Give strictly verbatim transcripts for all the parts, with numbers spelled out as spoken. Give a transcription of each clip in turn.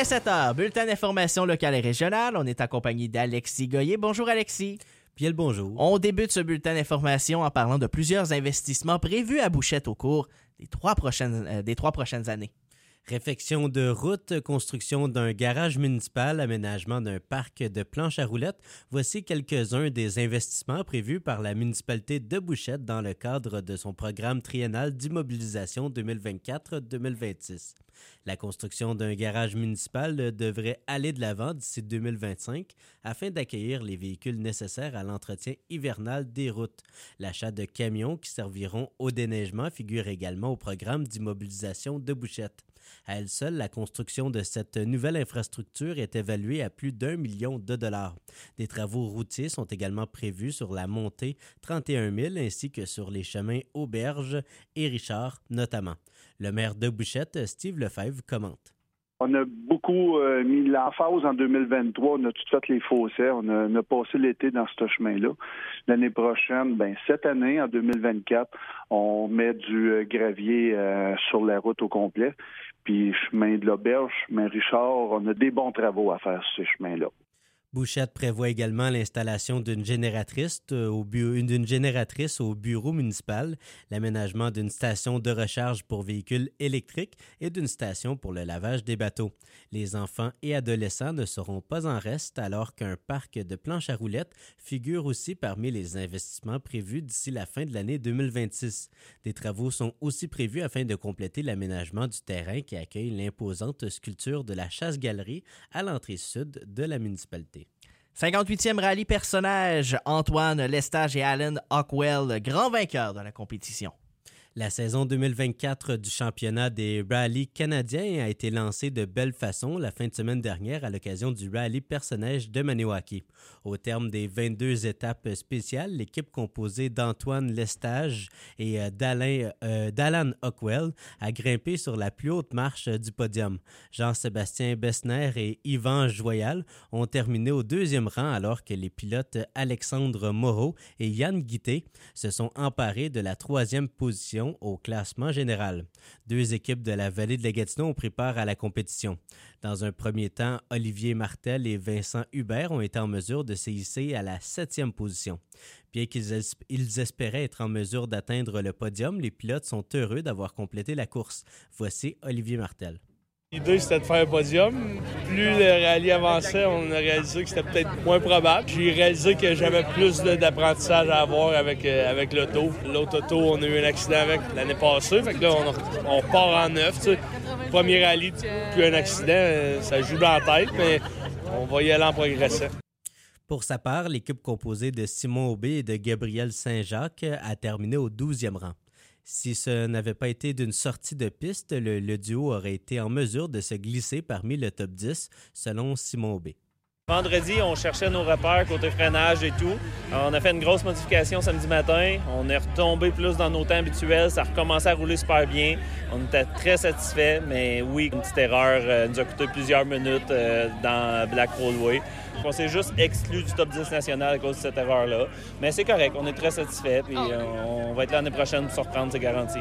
est sept heures, bulletin d'information locale et régionale. On est accompagné d'Alexis Goyer. Bonjour Alexis. Bien le bonjour. On débute ce bulletin d'information en parlant de plusieurs investissements prévus à Bouchette au cours des trois prochaines, euh, des trois prochaines années. Réfection de routes, construction d'un garage municipal, aménagement d'un parc de planches à roulettes. Voici quelques-uns des investissements prévus par la municipalité de Bouchette dans le cadre de son programme triennal d'immobilisation deux mille vingt-quatre deux mille vingt-six. La construction d'un garage municipal devrait aller de l'avant d'ici deux mille vingt-cinq afin d'accueillir les véhicules nécessaires à l'entretien hivernal des routes. L'achat de camions qui serviront au déneigement figure également au programme d'immobilisation de Bouchette. À elle seule, la construction de cette nouvelle infrastructure est évaluée à plus d'un million de dollars. Des travaux routiers sont également prévus sur la montée trente et un mille ainsi que sur les chemins Auberge et Richard notamment. Le maire de Bouchette, Steve Lefebvre, commente. On a beaucoup euh, mis l'emphase en deux mille vingt-trois. On a tout fait les fossés. On a, on a passé l'été dans ce chemin-là. L'année prochaine, ben cette année, en deux mille vingt-quatre, on met du euh, gravier euh, sur la route au complet. Puis chemin de l'Auberge, chemin Richard, on a des bons travaux à faire sur ces chemins-là. Bouchette prévoit également l'installation d'une génératrice au, bu- d'une génératrice au bureau municipal, l'aménagement d'une station de recharge pour véhicules électriques et d'une station pour le lavage des bateaux. Les enfants et adolescents ne seront pas en reste alors qu'un parc de planches à roulettes figure aussi parmi les investissements prévus d'ici la fin de l'année deux mille vingt-six. Des travaux sont aussi prévus afin de compléter l'aménagement du terrain qui accueille l'imposante sculpture de la chasse-galerie à l'entrée sud de la municipalité. cinquante-huitième rallye personnage, Antoine Lestage et Alan Hockwell, grands vainqueurs de la compétition. La saison deux mille vingt-quatre du championnat des rallyes canadiens a été lancée de belle façon la fin de semaine dernière à l'occasion du rallye personnage de Maniwaki. Au terme des vingt-deux étapes spéciales, l'équipe composée d'Antoine Lestage et d'Alain, euh, d'Alan Hockwell a grimpé sur la plus haute marche du podium. Jean-Sébastien Bessner et Yvan Joyal ont terminé au deuxième rang alors que les pilotes Alexandre Moreau et Yann Guité se sont emparés de la troisième position au classement général. Deux équipes de la vallée de la Gatineau ont pris part à la compétition. Dans un premier temps, Olivier Martel et Vincent Hubert ont été en mesure de se hisser à la septième position. Bien qu'ils es- ils espéraient être en mesure d'atteindre le podium, les pilotes sont heureux d'avoir complété la course. Voici Olivier Martel. L'idée, c'était de faire un podium. Plus le rallye avançait, on a réalisé que c'était peut-être moins probable. J'ai réalisé que j'avais plus de- d'apprentissage à avoir avec, euh, avec l'auto. L'autre auto, on a eu un accident avec l'année passée. Fait que là, on, on part en neuf. Tu sais. Premier rallye, puis un accident, euh, ça joue dans la tête, mais on va y aller en progressant. Pour sa part, l'équipe composée de Simon Aubé et de Gabriel Saint-Jacques a terminé au douzième rang. Si ce n'avait pas été d'une sortie de piste, le, le duo aurait été en mesure de se glisser parmi le top dix, selon Simon Aubé. Vendredi, on cherchait nos repères côté freinage et tout. On a fait une grosse modification samedi matin. On est retombé plus dans nos temps habituels. Ça a recommencé à rouler super bien. On était très satisfaits, mais oui, une petite erreur euh, nous a coûté plusieurs minutes euh, dans Black Roadway. On s'est juste exclu du top dix national à cause de cette erreur-là. Mais c'est correct, on est très satisfaits. Puis euh, on va être là l'année prochaine pour se reprendre, c'est garanti.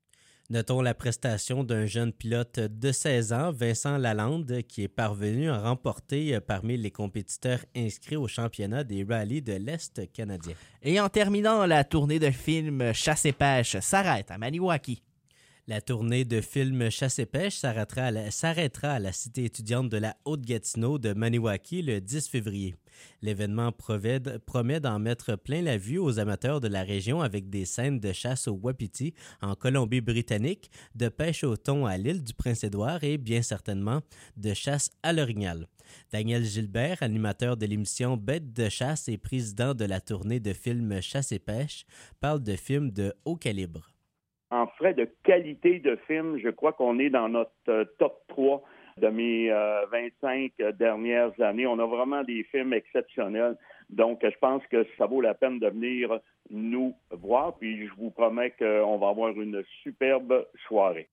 Notons la prestation d'un jeune pilote de seize ans, Vincent Lalande, qui est parvenu à remporter parmi les compétiteurs inscrits au championnat des rallyes de l'Est canadien. Et en terminant, la tournée de film Chasse et pêche s'arrête à Maniwaki. La tournée de film Chasse et pêche s'arrêtera à, la, s'arrêtera à la cité étudiante de la Haute-Gatineau de Maniwaki le dix février. L'événement promet, promet d'en mettre plein la vue aux amateurs de la région avec des scènes de chasse au wapiti en Colombie-Britannique, de pêche au thon à l'île du Prince-Édouard et bien certainement de chasse à l'orignal. Daniel Gilbert, animateur de l'émission Bêtes de chasse et président de la tournée de film Chasse et pêche, parle de films de haut calibre. En frais de qualité de film, je crois qu'on est dans notre euh, top trois de mes euh, vingt-cinq dernières années. On a vraiment des films exceptionnels. Donc, je pense que ça vaut la peine de venir nous voir. Puis, je vous promets qu'on va avoir une superbe soirée.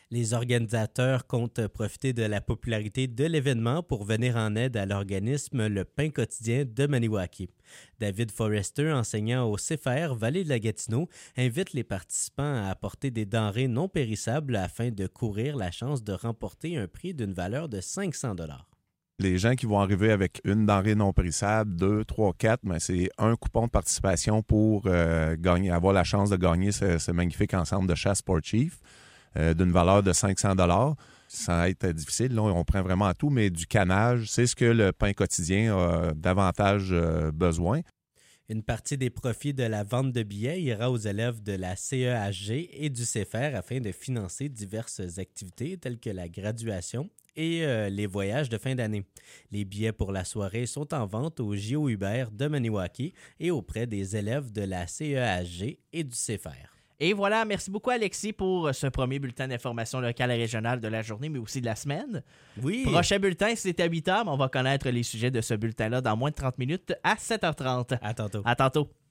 Les organisateurs comptent profiter de la popularité de l'événement pour venir en aide à l'organisme Le Pain Quotidien de Maniwaki. David Forrester, enseignant au Céfer Vallée de la Gatineau, invite les participants à apporter des denrées non périssables afin de courir la chance de remporter un prix d'une valeur de cinq cents dollars. Les gens qui vont arriver avec une denrée non périssable, deux, trois, quatre, ben c'est un coupon de participation pour euh, gagner, avoir la chance de gagner ce, ce magnifique ensemble de chasse Sport Chief euh, d'une valeur de cinq cents dollars. Ça va être difficile, là, on prend vraiment à tout, mais du canage, c'est ce que le pain quotidien a davantage euh, besoin. Une partie des profits de la vente de billets ira aux élèves de la C E H G et du Céfer afin de financer diverses activités telles que la graduation et euh, les voyages de fin d'année. Les billets pour la soirée sont en vente au J O Hubert de Maniwaki et auprès des élèves de la C E H G et du Céfer. Et voilà, merci beaucoup Alexis pour ce premier bulletin d'information locale et régionale de la journée, mais aussi de la semaine. Oui. Prochain bulletin, c'est à huit heures, mais on va connaître les sujets de ce bulletin-là dans moins de trente minutes à sept heures trente. À tantôt. À tantôt.